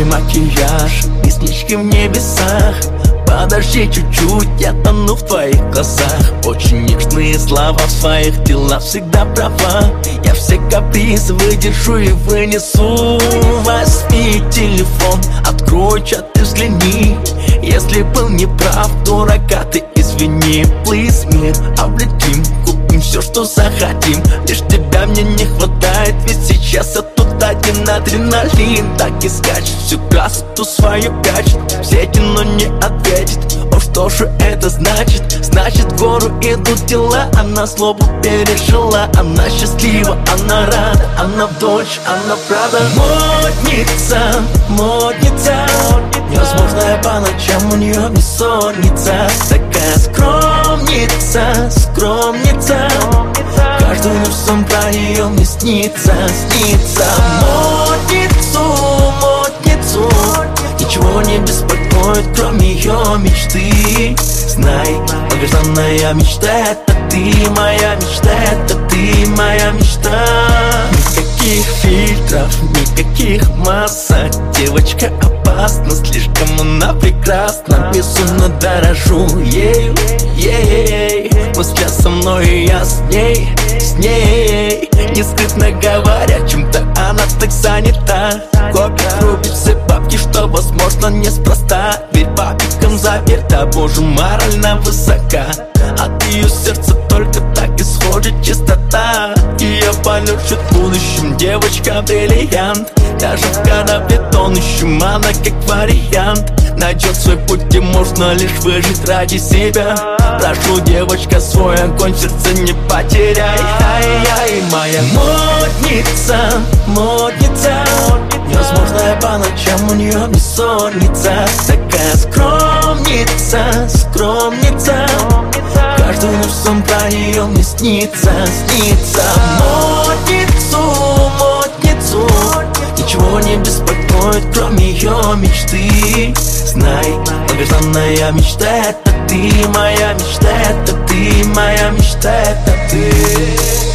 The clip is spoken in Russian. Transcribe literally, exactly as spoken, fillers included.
макияж, реснички в небесах. Подожди чуть-чуть, я тону в твоих глазах. Очень нежные слова в своих делах, всегда права. Я все капризы выдержу и вынесу. Возьми телефон, открой чат и взгляни. Если был неправ, дурака, ты извини. Please, мир, облетим, купим все, что захотим. Лишь тебя мне не хватает, ведь сейчас я тут один адреналин. Так и скачет всю красоту свою прячет в сети, но не ответит. О, что же это значит? Значит, в гору идут дела. Она злобу пережила, она счастлива, она рада. Она дочь, она правда. Модница, модница, невозможная по ночам, у нее бессонница. Такая скромница, скромница, каждую ночь сон про нее мне снится, снится. Модницу, модницу, ничего не беспокоит, кроме ее мечты. Знай, долгожданная мечта, это ты, моя мечта, это ты, моя мечта. Никаких фильтров, никаких масок, девочка опасна, слишком она прекрасна. Безумно дорожу ею, ей, мысля со мной, и я с ней, с ней. Не скрытно говоря, чем-то она так занята. Копит, рубит все бабки, что возможно неспроста. Верь папикам, заверь, да боже, морально высока. От ее сердца только так исходит чистота. Ее полюшит в будущем девочка бриллиант. Даже в корабле тонущем она как вариант. Найдет свой путь, и можно лишь выжить ради себя. Прошу, девочка, свой огонь в сердце не потеряй. Ай-яй, моя модница, модница, невозможная по ночам, у нее бессонница. Такая скромница, скромница, каждую ночь сон про нее мне снится, снится. Модницу, модницу, ничего не беспокоит, кроме ее мечты. Знай, долгожданная мечта, это ты, моя мечта, это ты, моя мечта, это ты.